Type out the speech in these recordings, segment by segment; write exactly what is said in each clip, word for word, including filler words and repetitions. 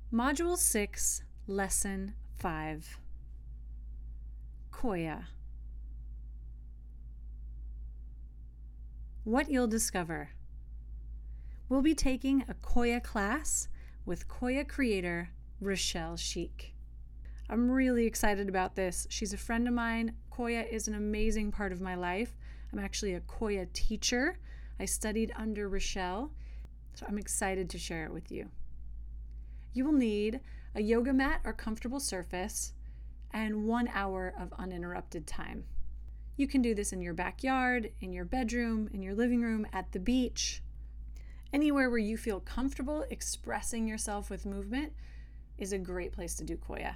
Module six, Lesson five. Koya. What you'll discover. We'll be taking a Koya class with Koya creator Rochelle Sheik. I'm really excited about this. She's a friend of mine. Koya is an amazing part of my life. I'm actually a Koya teacher. I studied under Rochelle, so I'm excited to share it with you. You will need a yoga mat or comfortable surface and one hour of uninterrupted time. You can do this in your backyard, in your bedroom, in your living room, at the beach. Anywhere where you feel comfortable expressing yourself with movement is a great place to do Koya.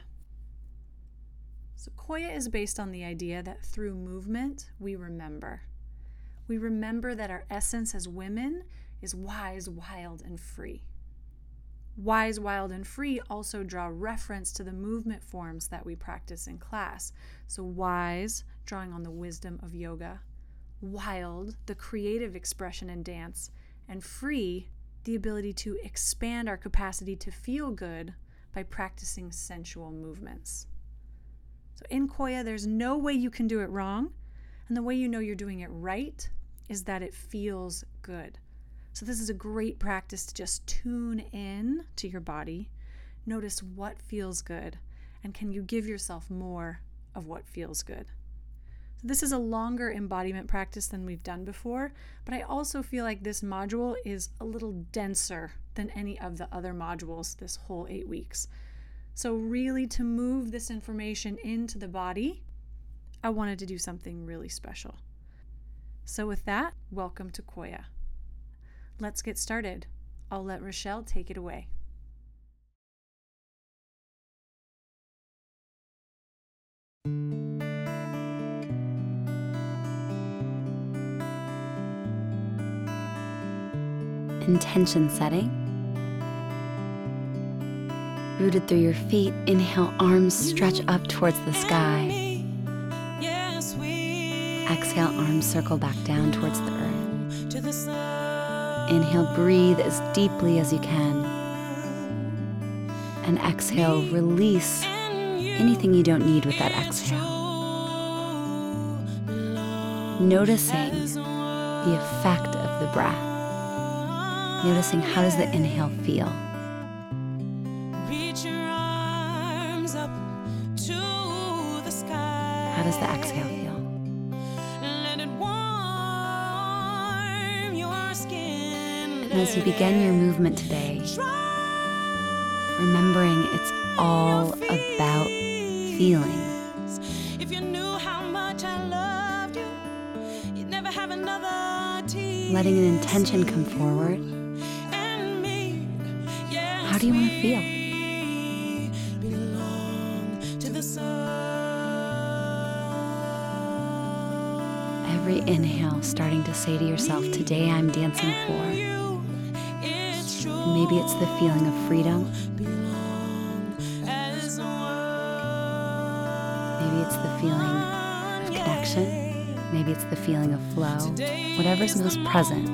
So Koya is based on the idea that through movement, we remember. We remember that our essence as women is wise, wild, and free. Wise, wild, and free also draw reference to the movement forms that we practice in class. So wise, drawing on the wisdom of yoga. Wild, the creative expression in dance. And free, the ability to expand our capacity to feel good by practicing sensual movements. So in Koya, there's no way you can do it wrong. And the way you know you're doing it right is that it feels good. So this is a great practice to just tune in to your body, notice what feels good, and can you give yourself more of what feels good. So this is a longer embodiment practice than we've done before, but I also feel like this module is a little denser than any of the other modules this whole eight weeks. So really, to move this information into the body, I wanted to do something really special. So with that, welcome to Koya. Let's get started. I'll let Rochelle take it away. Intention setting. Rooted through your feet, inhale, arms stretch up towards the sky. Exhale, arms circle back down towards the earth. Inhale, breathe as deeply as you can. And exhale, release anything you don't need with that exhale. Noticing the effect of the breath. Noticing how does the inhale feel. How does the exhale feel? And as you begin your movement today, remembering it's all about feeling. Letting an intention come forward. How do you want to feel? Every inhale, starting to say to yourself, today I'm dancing for. And maybe it's the feeling of freedom. Maybe it's the feeling of connection. Maybe it's the feeling of flow. Whatever's most present.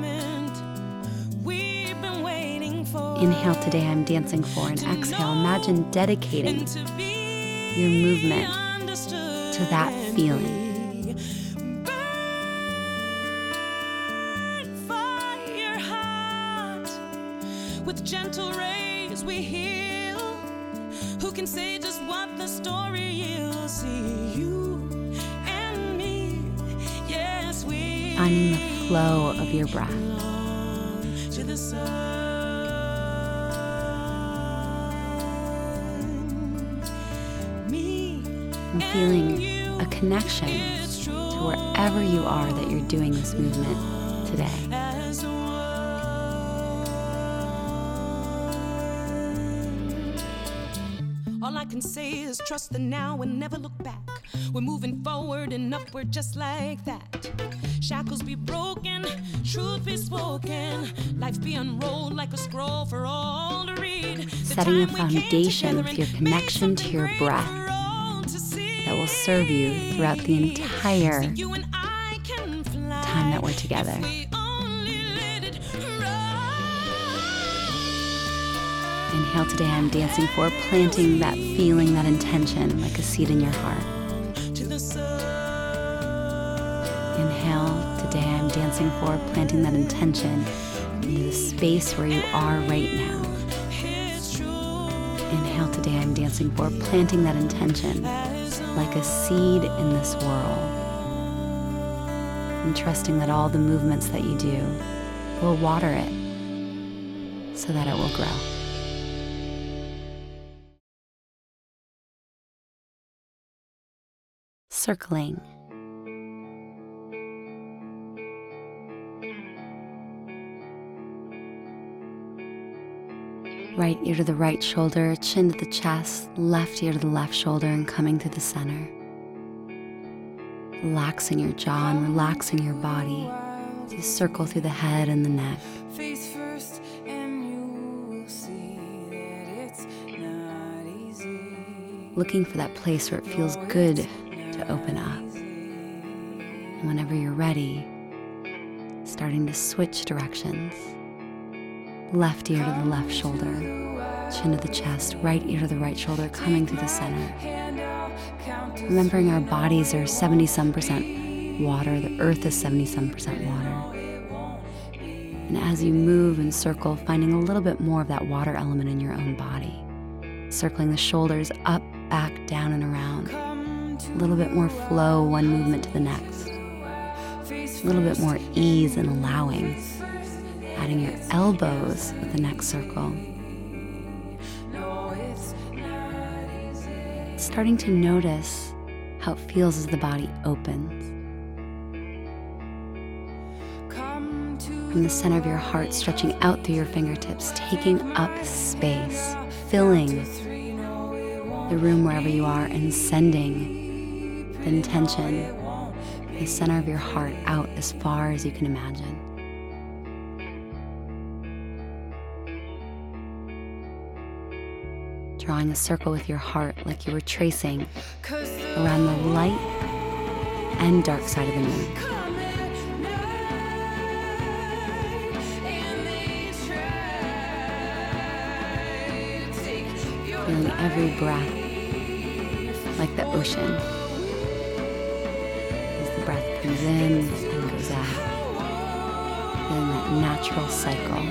Inhale, today I'm dancing for, and exhale, imagine dedicating your movement to that feeling. With gentle rays we heal. Who can say just what the story is? See you and me. Yes, we finding the flow of your breath. To the sun. Me and feeling a connection to wherever you are that you're doing this movement today. All I can say is trust the now and never look back. We're moving forward and upward just like that. Shackles be broken, truth be spoken. Life be unrolled like a scroll for all to read. Setting a foundation with your connection to your breath that will serve you throughout the entire time that we're together. Inhale, today I'm dancing for, planting that feeling, that intention like a seed in your heart. Inhale, today I'm dancing for, planting that intention into the space where you are right now. Inhale, today I'm dancing for, planting that intention like a seed in this world. And trusting that all the movements that you do will water it so that it will grow. Circling. Right ear to the right shoulder, chin to the chest, left ear to the left shoulder, and coming through the center. Relaxing your jaw and relaxing your body as you circle through the head and the neck. Face first and you will see that it's not easy. Looking for that place where it feels good to open up. And whenever you're ready, starting to switch directions. Left ear to the left shoulder, chin to the chest, right ear to the right shoulder, coming through the center. Remembering our bodies are seventy some percent water, the earth is seventy some percent water. And as you move and circle, finding a little bit more of that water element in your own body. Circling the shoulders up, back, down, and around. A little bit more flow, one movement to the next. A little bit more ease and allowing. Adding your elbows with the next circle. Starting to notice how it feels as the body opens. From the center of your heart, stretching out through your fingertips, taking up space, filling the room wherever you are, and sending the intention, the center of your heart, out as far as you can imagine. Drawing a circle with your heart like you were tracing around the light and dark side of the moon. Feeling every breath like the ocean. As the breath comes in and goes out. Feeling that natural cycle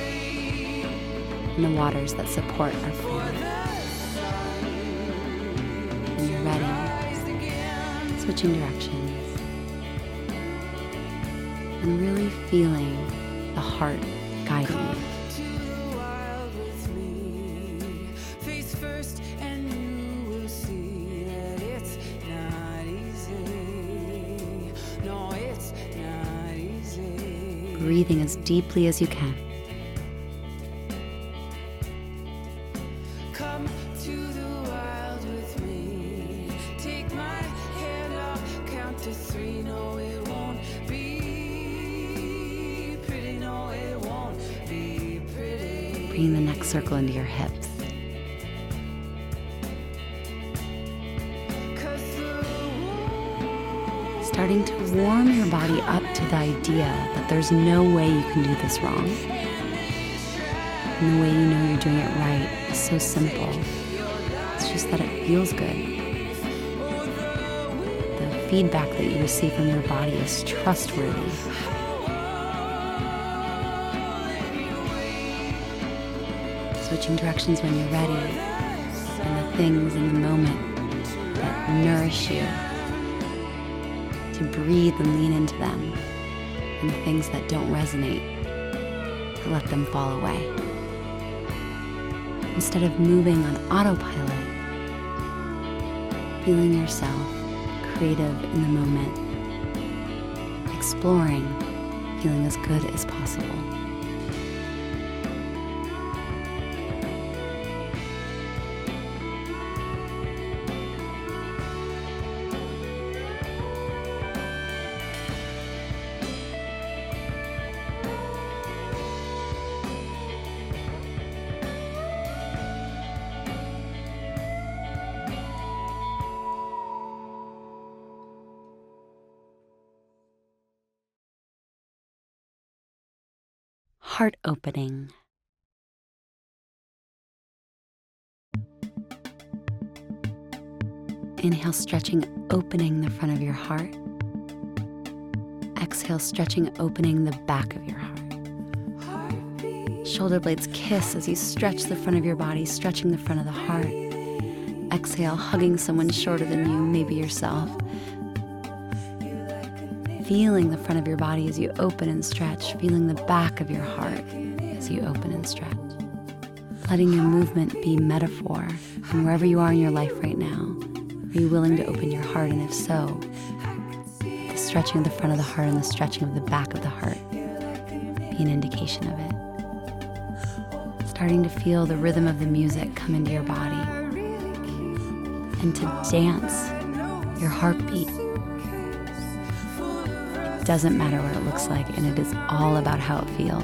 in the waters that support our planet. When you're ready, switching directions and really feeling the heart guiding you. Breathing as deeply as you can. Come to the wild with me. Take my hand, I'll count to three. No, it won't be pretty. No, it won't be pretty. Bringing the next circle into your hips. Starting to warm your body up to the idea that there's no way you can do this wrong. And the way you know you're doing it right is so simple. It's just that it feels good. The feedback that you receive from your body is trustworthy. Switching directions when you're ready, and the things in the moment that nourish you, to breathe and lean into them, and the things that don't resonate, to let them fall away. Instead of moving on autopilot, feeling yourself creative in the moment, exploring, feeling as good as possible. Heart opening. Inhale, stretching, opening the front of your heart. Exhale, stretching, opening the back of your heart. Shoulder blades kiss as you stretch the front of your body, stretching the front of the heart. Exhale, hugging someone shorter than you, maybe yourself. Feeling the front of your body as you open and stretch, feeling the back of your heart as you open and stretch. Letting your movement be metaphor, and wherever you are in your life right now, are you willing to open your heart? And if so, the stretching of the front of the heart and the stretching of the back of the heart be an indication of it. Starting to feel the rhythm of the music come into your body, and to dance your heartbeat. It doesn't matter what it looks like, and it is all about how it feels.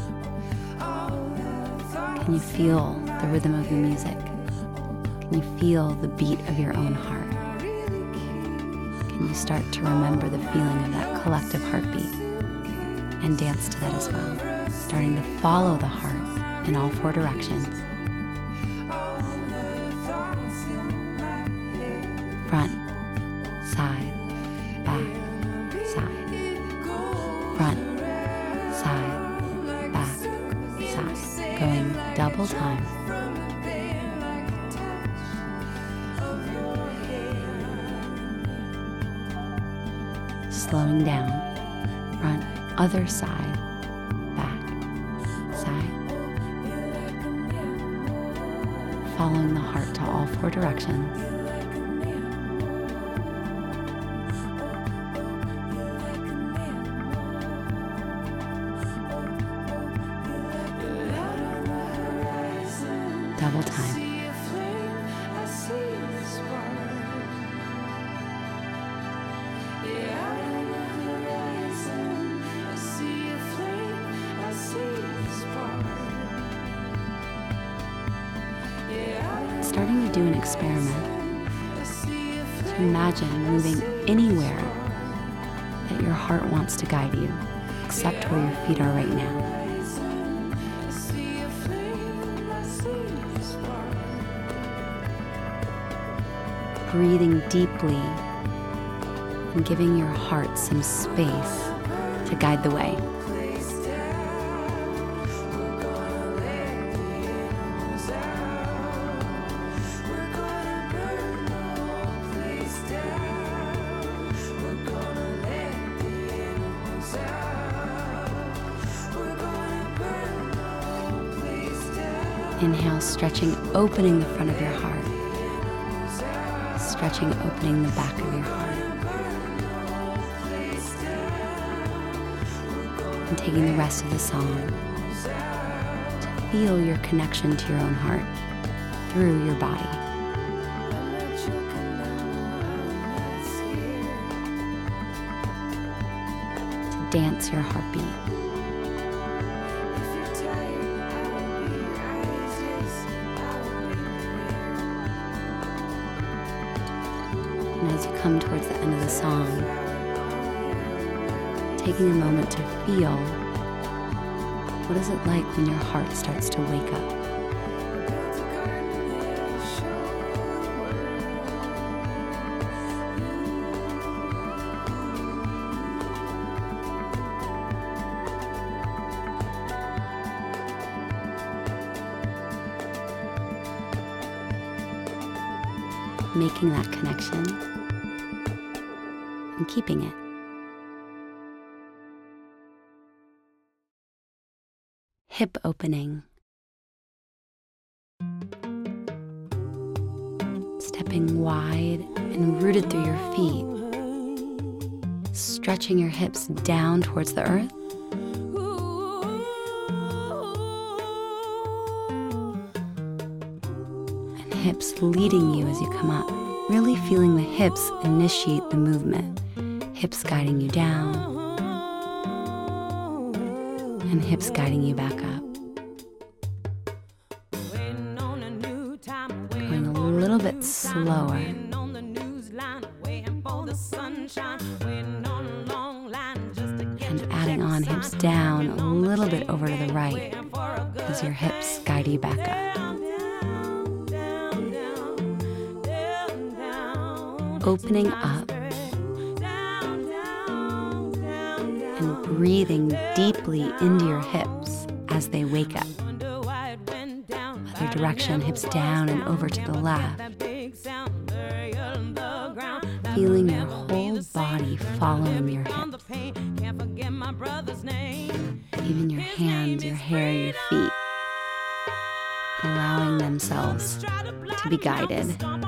Can you feel the rhythm of the music? Can you feel the beat of your own heart? Can you start to remember the feeling of that collective heartbeat and dance to that as well? Starting to follow the heart in all four directions. Front, side, back, side. Front, side, back, side. Going double time. Slowing down. Front, other side, back, side. Following the heart to all four directions. Double time. Starting to do an experiment. To imagine moving anywhere that your heart wants to guide you, except where your feet are right now. Breathing deeply and giving your heart some space to guide the way. Inhale, stretching, opening the front of your heart. Stretching, opening the back of your heart. And taking the rest of the song to feel your connection to your own heart through your body. To dance your heartbeat. And as you come towards the end of the song, taking a moment to feel, what is it like when your heart starts to wake up? Making that connection and keeping it. Hip opening. Stepping wide and rooted through your feet. Stretching your hips down towards the earth. Hips leading you as you come up, really feeling the hips initiate the movement. Hips guiding you down, and hips guiding you back up. Going a little bit slower. And adding on hips down a little bit over to the right as your hips guide you back up. opening up and breathing deeply into your hips as they wake up. Other direction, hips down and over to the left. Feeling your whole body following your hips. Even your hands, your hair, your feet, allowing themselves to be guided.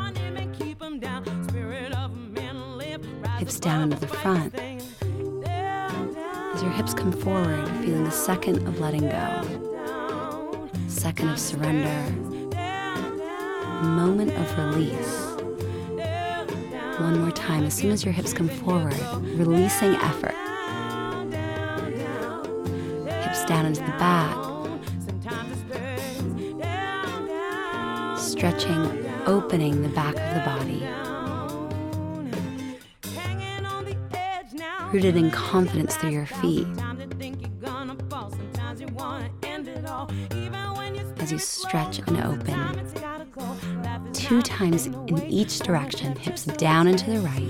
Hips down into the front. As your hips come forward, feeling a second of letting go, a second of surrender, a moment of release. One more time, as soon as your hips come forward, releasing effort. Hips down into the back. Stretching, opening the back of the body. Rooted in confidence through your feet. As you stretch and open. Two times in each direction, hips down and to the right.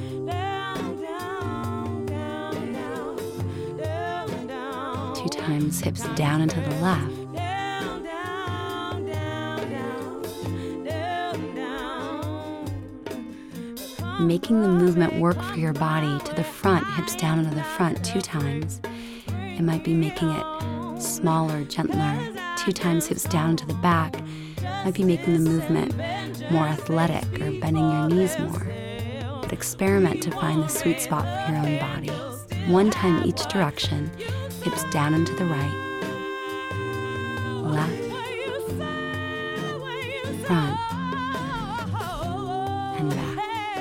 Two times, hips down and to the left. Making the movement work for your body to the front, hips down into the front two times. It might be making it smaller, gentler. Two times, hips down to the back. Might be making the movement more athletic or bending your knees more. But experiment to find the sweet spot for your own body. One time each direction, hips down and to the right, left, front, and back.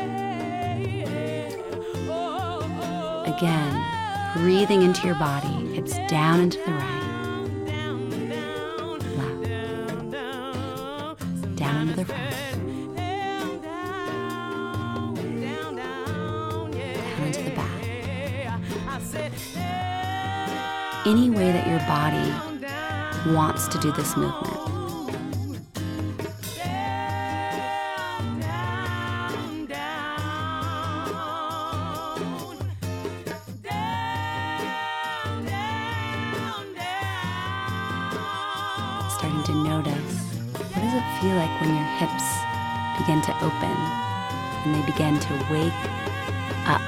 Again, breathing into your body, hips down and to the right. Down into the front, down into the back. Any way that your body wants to do this movement. Starting to notice. What does it feel like when your hips begin to open and they begin to wake up?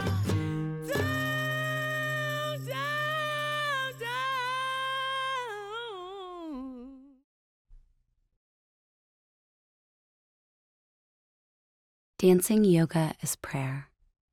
Dancing yoga is prayer.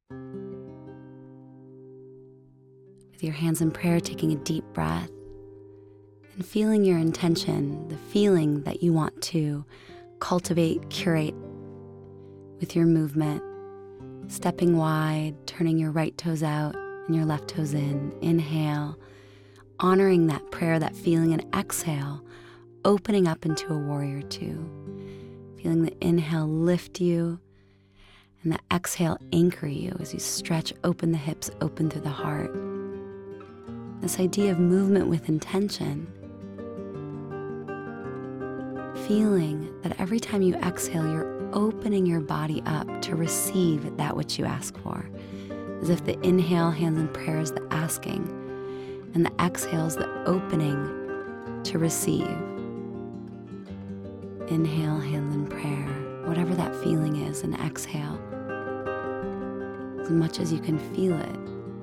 With your hands in prayer, taking a deep breath and feeling your intention, the feeling that you want to cultivate, curate with your movement, stepping wide, turning your right toes out and your left toes in. Inhale, honoring that prayer, that feeling, and exhale, opening up into a warrior two. Feeling the inhale lift you and the exhale anchor you as you stretch, open the hips, open through the heart. This idea of movement with intention. Feeling that every time you exhale, you're opening your body up to receive that which you ask for. As if the inhale, hands in prayer, is the asking, and the exhale is the opening to receive. Inhale, hands in prayer, whatever that feeling is, and exhale as much as you can feel it.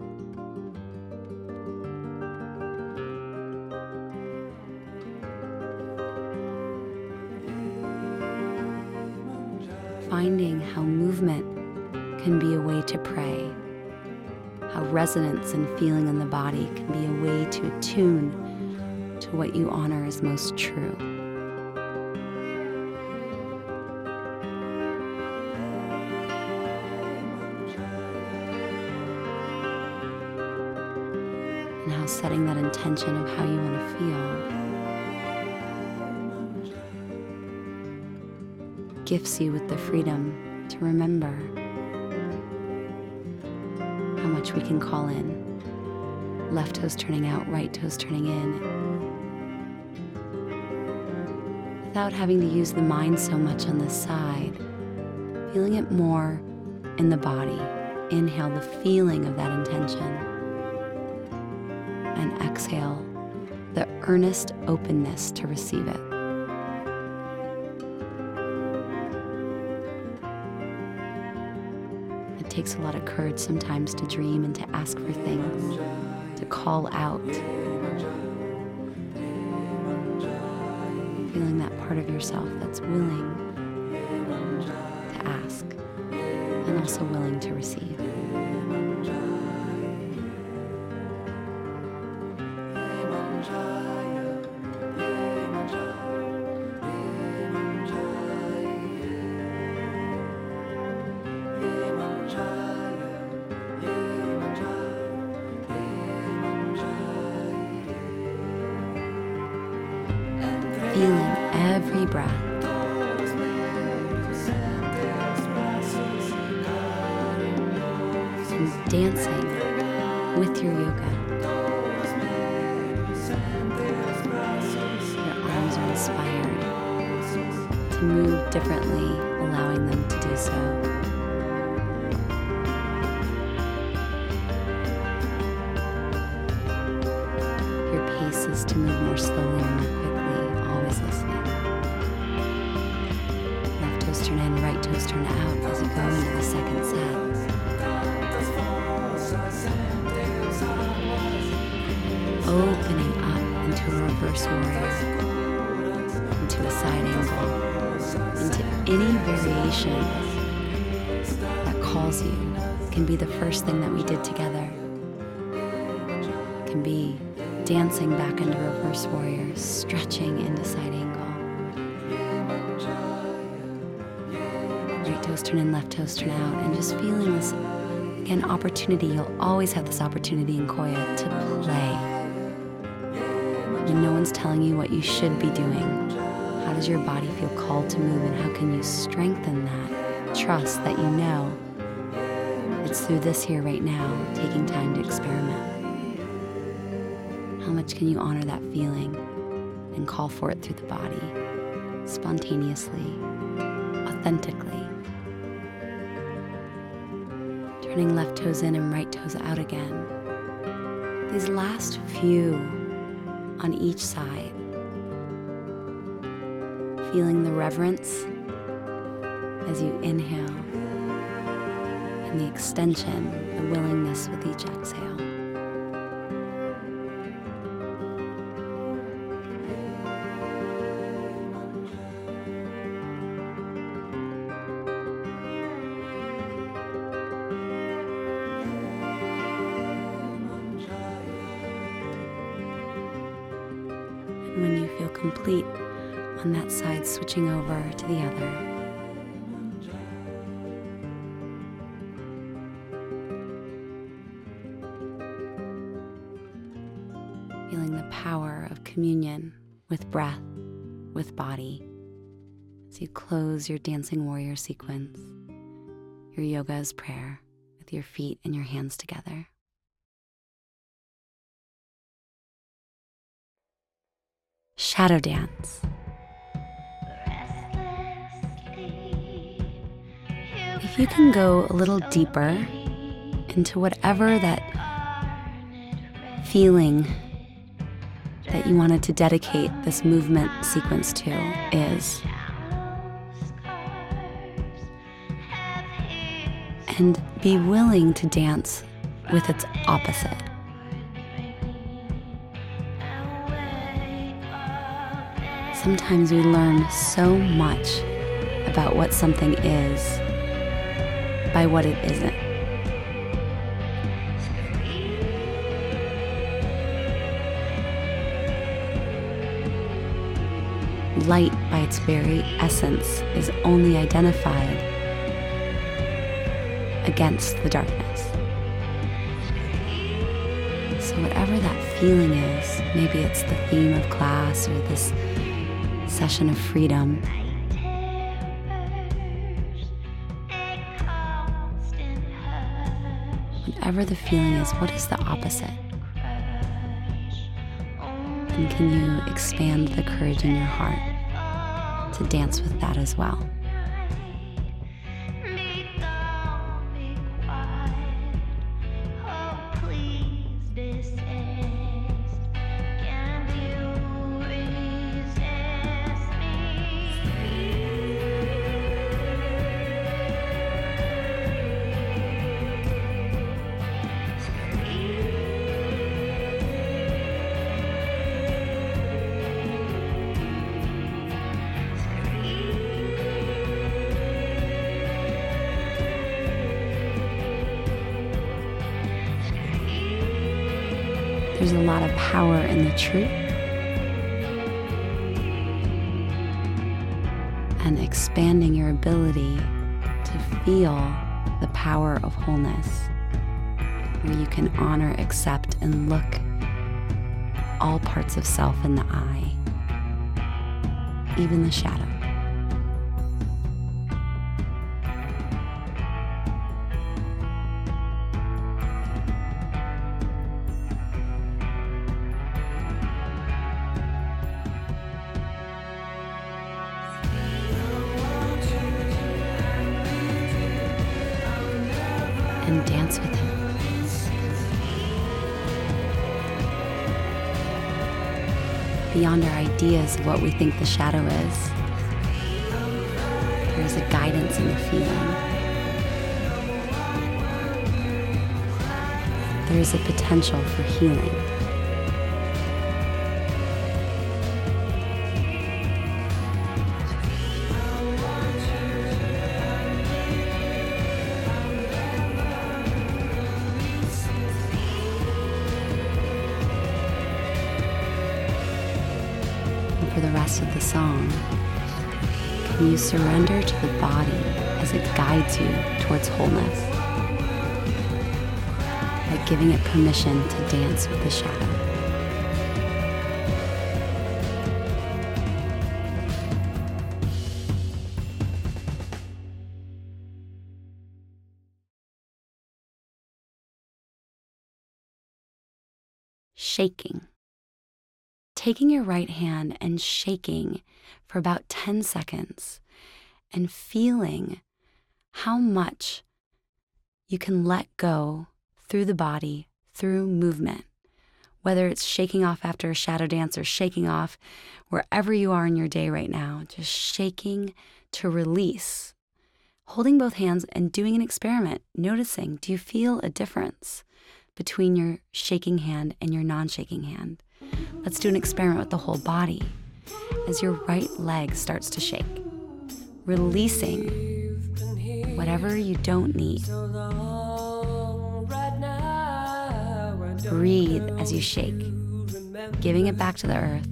Finding how movement can be a way to pray, how resonance and feeling in the body can be a way to attune to what you honor as most true. And how setting that intention of how you want to feel gifts you with the freedom to remember how much we can call in. Left toes turning out, right toes turning in. Without having to use the mind so much on this side, feeling it more in the body. Inhale the feeling of that intention. And exhale the earnest openness to receive it. It takes a lot of courage sometimes to dream and to ask for things, to call out. Feeling that part of yourself that's willing to ask and also willing to receive. Feeling every breath. And dancing with your yoga. Your arms are inspired to move differently, allowing them to do so. Your pace is to move more slowly or more quickly, always listening. Left toes turn in, right toes turn out as you go into the second set. Opening up into a reverse warrior, into a side angle, into any variation that calls you. It can be the first thing that we did together. It can be dancing back into reverse warrior, stretching into side angle. Right toes turn in, left toes turn out, and just feeling this, again, opportunity. You'll always have this opportunity in Koya to play. When no one's telling you what you should be doing, how does your body feel called to move, and how can you strengthen that trust that you know it's through this here right now, taking time to experiment? How much can you honor that feeling and call for it through the body, spontaneously, authentically? Turning left toes in and right toes out again. These last few on each side. Feeling the reverence as you inhale and the extension, the willingness with each exhale. When you feel complete on that side, switching over to the other. Feeling the power of communion with breath, with body, as you close your dancing warrior sequence, your yoga as prayer, with your feet and your hands together. Shadow dance. If you can go a little deeper into whatever that feeling that you wanted to dedicate this movement sequence to is, and be willing to dance with its opposite. Sometimes we learn so much about what something is by what it isn't. Light, by its very essence, is only identified against the darkness. So whatever that feeling is, maybe it's the theme of class or this session of freedom. Whatever the feeling is, what is the opposite? And can you expand the courage in your heart to dance with that as well? There's a lot of power in the truth and expanding your ability to feel the power of wholeness, where you can honor, accept, and look all parts of self in the eye, even the shadow. And dance with him. Beyond our ideas of what we think the shadow is, there is a guidance in the feeling. There is a potential for healing. For the rest of the song, can you surrender to the body as it guides you towards wholeness by giving it permission to dance with the shadow? Shaking. Taking your right hand and shaking for about ten seconds and feeling how much you can let go through the body, through movement, whether it's shaking off after a shadow dance or shaking off wherever you are in your day right now, just shaking to release, holding both hands and doing an experiment, noticing, do you feel a difference between your shaking hand and your non-shaking hand? Let's do an experiment with the whole body as your right leg starts to shake, releasing whatever you don't need. Breathe as you shake, giving it back to the earth.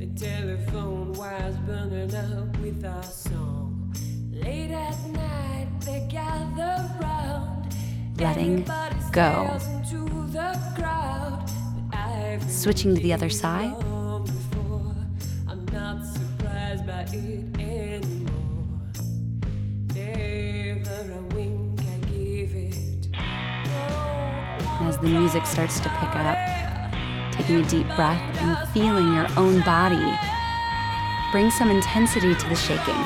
Letting go. Switching to the other side. As the music starts to pick up, taking a deep breath and feeling your own body, bring some intensity to the shaking.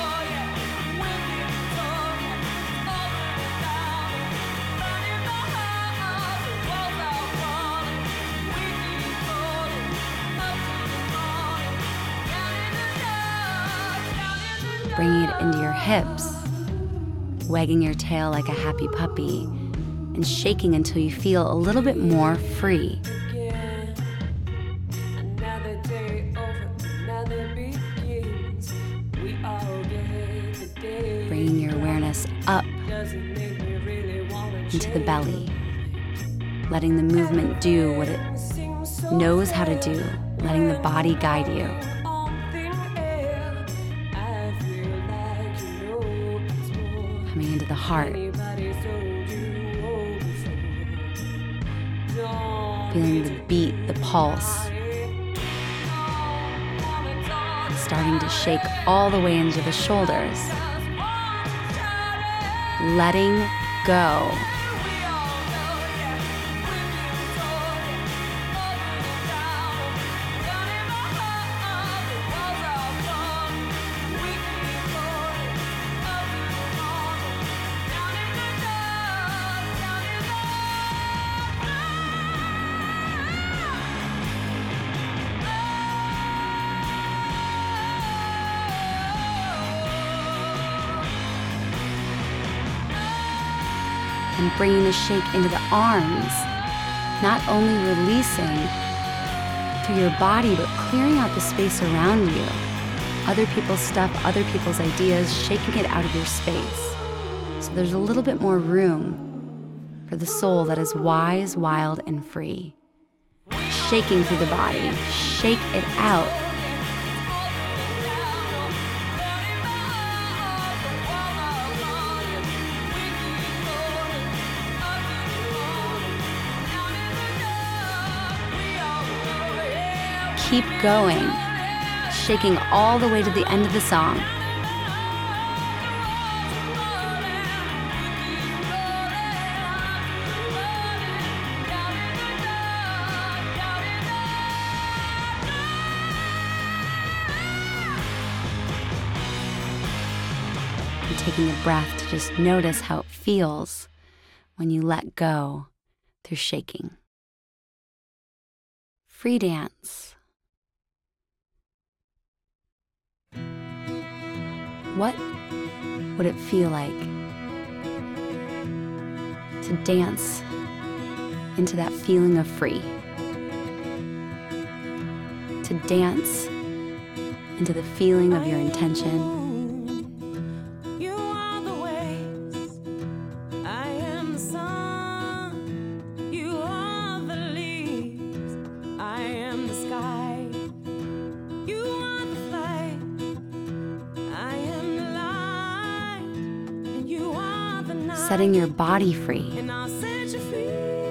Bringing it into your hips, wagging your tail like a happy puppy, and shaking until you feel a little bit more free. Bringing your awareness up into the belly, letting the movement do what it knows how to do, letting the body guide you. Coming into the heart, feeling the beat, the pulse, starting to shake all the way into the shoulders, letting go. And bringing the shake into the arms, not only releasing through your body, but clearing out the space around you. Other people's stuff, other people's ideas, shaking it out of your space. So there's a little bit more room for the soul that is wise, wild, and free. shaking through the body. Shake it out. Keep going, shaking all the way to the end of the song. And taking a breath to just notice how it feels when you let go through shaking. Free dance. What would it feel like to dance into that feeling of free? To dance into the feeling of your intention. You are the waves, I am the sun. You are the leaves, I am the sky. You are the flight, I am the light. And you are the night, Setting your body free. and I'll set you free.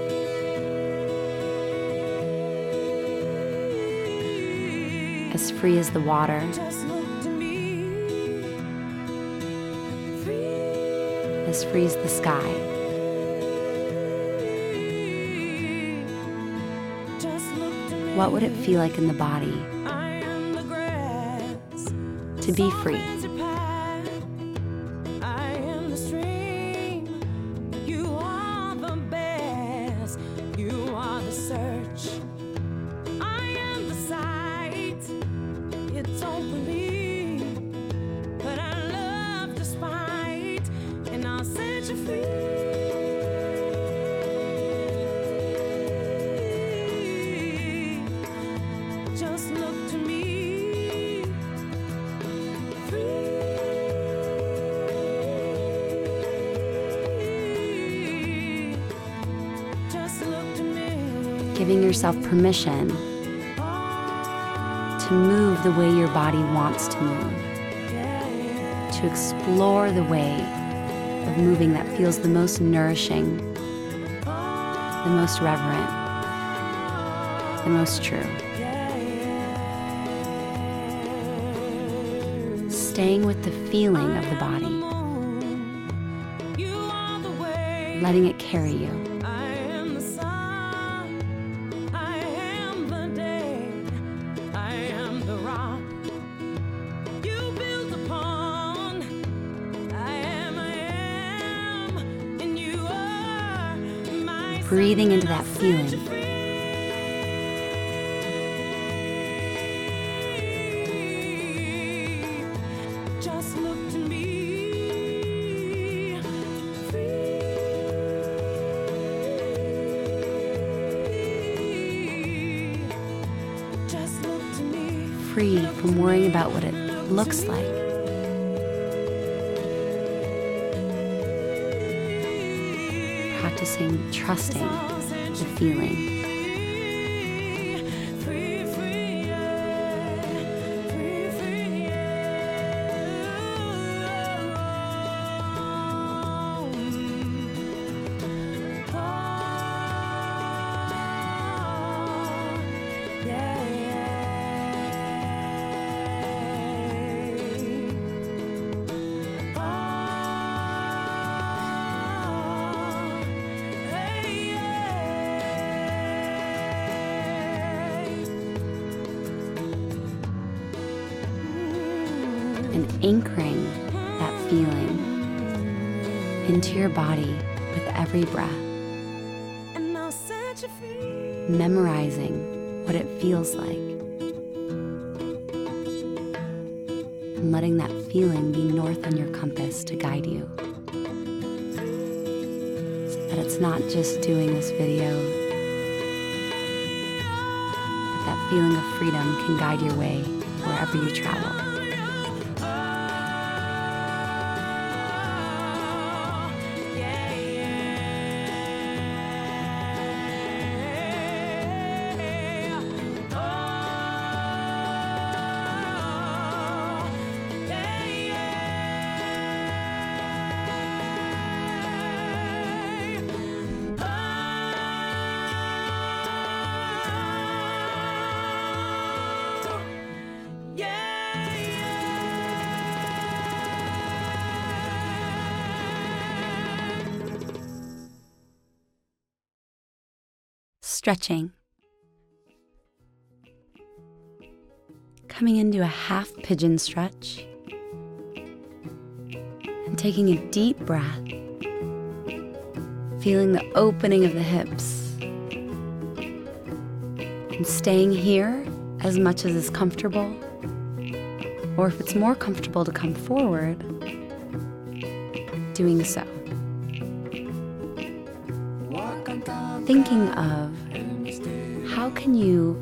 As free as the water, Just look to me, free. as free as the sky. Just look to me. What would it feel like in the body I am the grass, to be free? as your path. I am the stream. You are the best. You are the search. I am the sight. It's openly, but I love despite, and I'll set you free. Just look to me, free. Just look to me. Giving yourself permission to move the way your body wants to move. To explore the way of moving that feels the most nourishing, the most reverent, the most true. Staying with the feeling of the body, You are the way. letting it carry you. I am the sun. I am the day. I am the rock you build upon. I am, I am, and you are my Breathing into that feeling. Just look to me, free. Just look to me, Free from worrying about what it looks like. Practicing trusting the feeling. free, free, yeah. Free, free, yeah. Oh, yeah, yeah. Oh, hey, yeah. And anchoring that feeling into your body with every breath. And I'll set you free. Memorizing what it feels like. And letting that feeling be north on your compass to guide you. So that it's not just doing this video, but that feeling of freedom can guide your way wherever you travel. stretching. Coming into a half pigeon stretch and taking a deep breath, feeling the opening of the hips and staying here as much as is comfortable, or if it's more comfortable to come forward, doing so. Thinking of how can you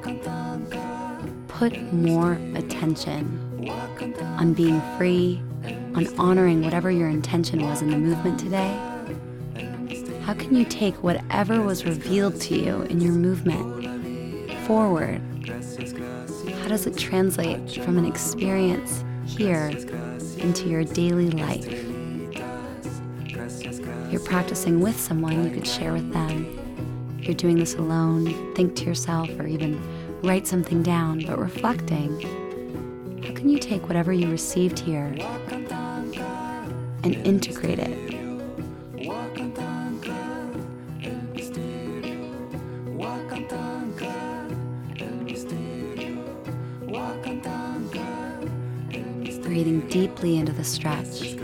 put more attention on being free, on honoring whatever your intention was in the movement today. How can you take whatever was revealed to you in your movement forward? How does it translate from an experience here into your daily life? If you're practicing with someone, you could share with them. If you're doing this alone, think to yourself or even write something down, but reflecting, how can you take whatever you received here and integrate it? Breathing deeply into the stretch.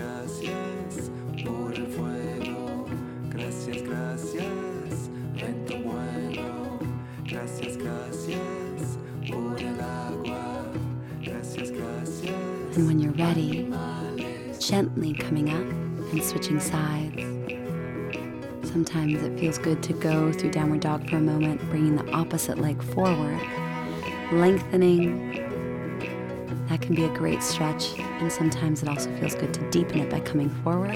And when you're ready, gently coming up and switching sides. Sometimes it feels good to go through downward dog for a moment, bringing the opposite leg forward, lengthening. That can be a great stretch, and sometimes it also feels good to deepen it by coming forward,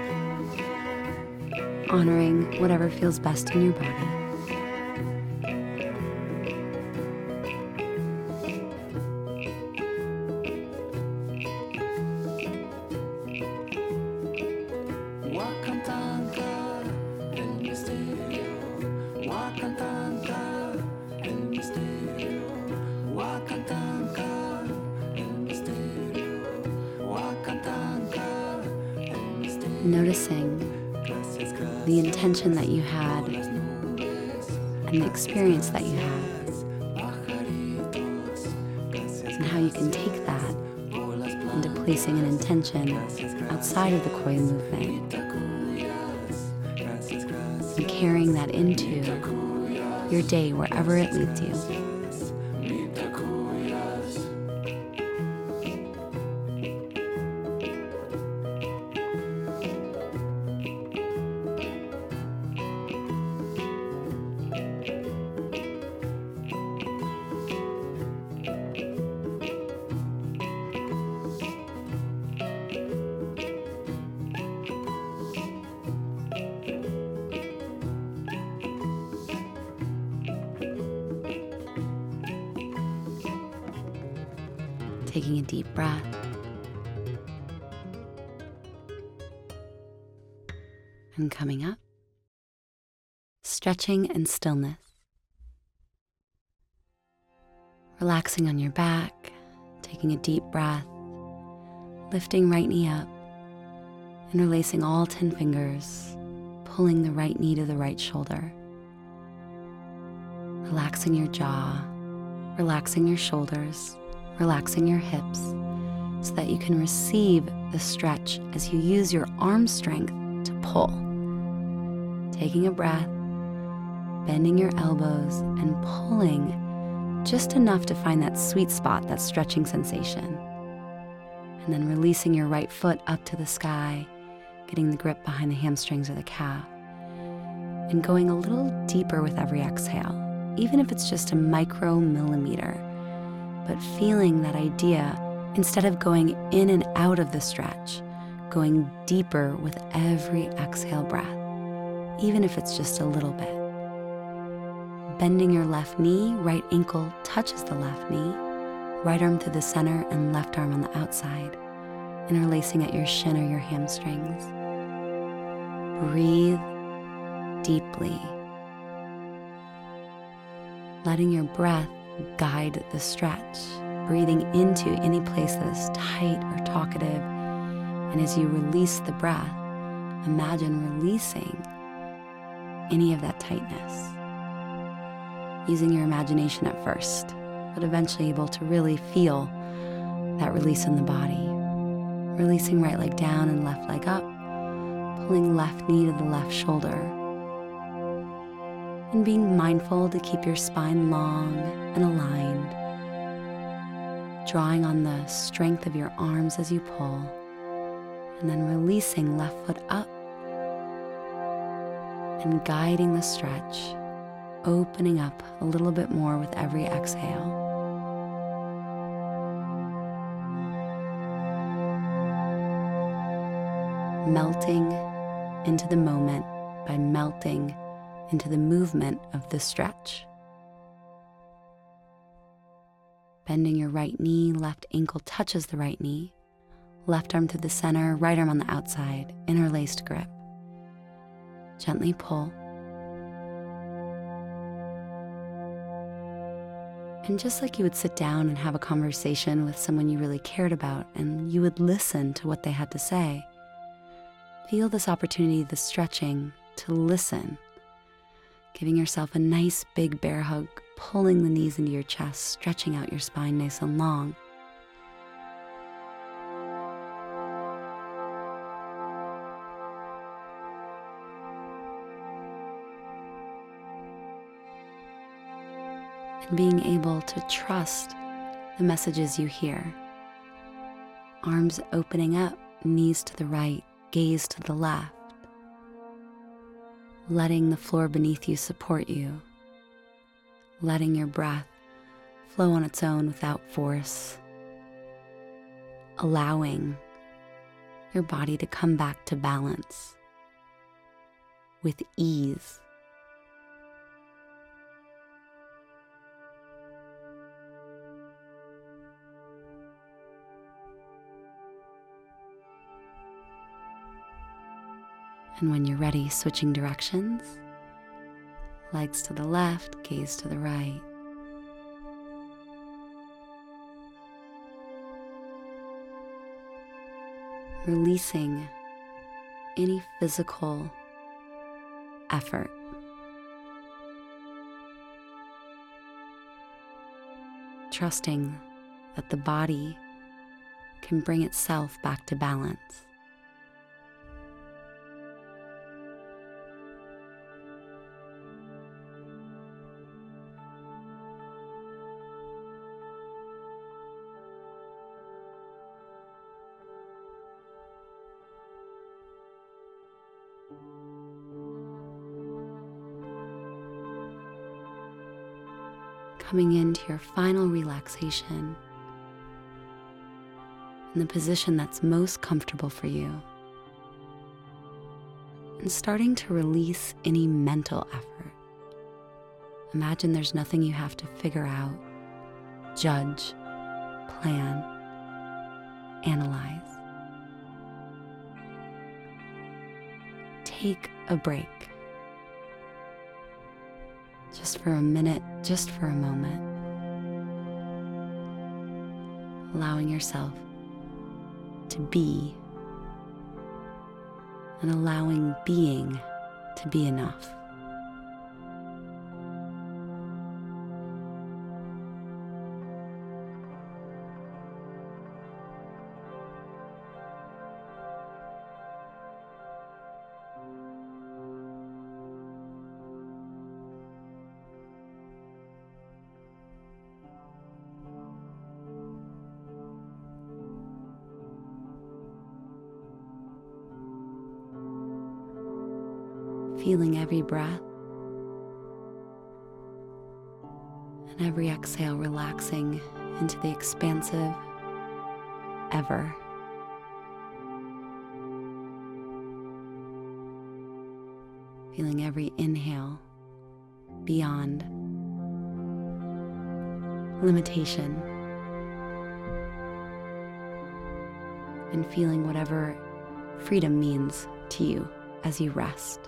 honoring whatever feels best in your body. Noticing the intention that you had and the experience that you had, and how you can take that into placing an intention outside of the Koya movement and carrying that into your day wherever it leads you. Taking a deep breath. And coming up. Stretching and stillness. Relaxing on your back, taking a deep breath, lifting right knee up, interlacing all ten fingers, pulling the right knee to the right shoulder. Relaxing your jaw, relaxing your shoulders, relaxing your hips so that you can receive the stretch as you use your arm strength to pull. Taking a breath, bending your elbows and pulling just enough to find that sweet spot, that stretching sensation. And then releasing your right foot up to the sky, getting the grip behind the hamstrings or the calf, and going a little deeper with every exhale, even if it's just a micro millimeter. But feeling that idea, instead of going in and out of the stretch, going deeper with every exhale breath, even if it's just a little bit. Bending your left knee, right ankle touches the left knee, right arm through the center and left arm on the outside, interlacing at your shin or your hamstrings. Breathe deeply, letting your breath guide the stretch, breathing into any place that is tight or talkative. And as you release the breath, imagine releasing any of that tightness. using your imagination at first, but eventually able to really feel that release in the body. Releasing right leg down and left leg up, pulling left knee to the left shoulder, and being mindful to keep your spine long and aligned, drawing on the strength of your arms as you pull, and then releasing left foot up and guiding the stretch, opening up a little bit more with every exhale. Melting into the moment by melting into the movement of the stretch. Bending your right knee, left ankle touches the right knee, left arm through the center, right arm on the outside, interlaced grip. Gently pull. And just like you would sit down and have a conversation with someone you really cared about and you would listen to what they had to say, feel this opportunity, the stretching, to listen, giving yourself a nice big bear hug, pulling the knees into your chest, stretching out your spine nice and long. And being able to trust the messages you hear. Arms opening up, knees to the right, gaze to the left. Letting the floor beneath you support you. Letting your breath flow on its own without force. Allowing your body to come back to balance with ease. And when you're ready, switching directions, legs to the left, gaze to the right. Releasing any physical effort. Trusting that the body can bring itself back to balance. Coming into your final relaxation in the position that's most comfortable for you, and starting to release any mental effort. Imagine there's nothing you have to figure out, judge, plan, analyze. Take a break. Just for a minute, just for a moment. Allowing yourself to be and allowing being to be enough. Feeling every breath and every exhale relaxing into the expansive ever. Feeling every inhale beyond limitation and feeling whatever freedom means to you as you rest.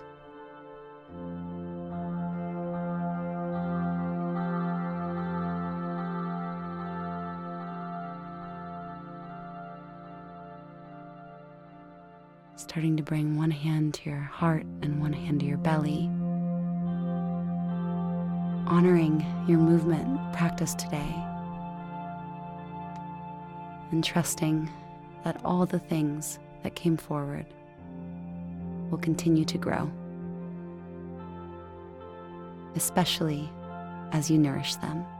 Starting to bring one hand to your heart and one hand to your belly. honoring your movement practice today and trusting that all the things that came forward will continue to grow, especially as you nourish them.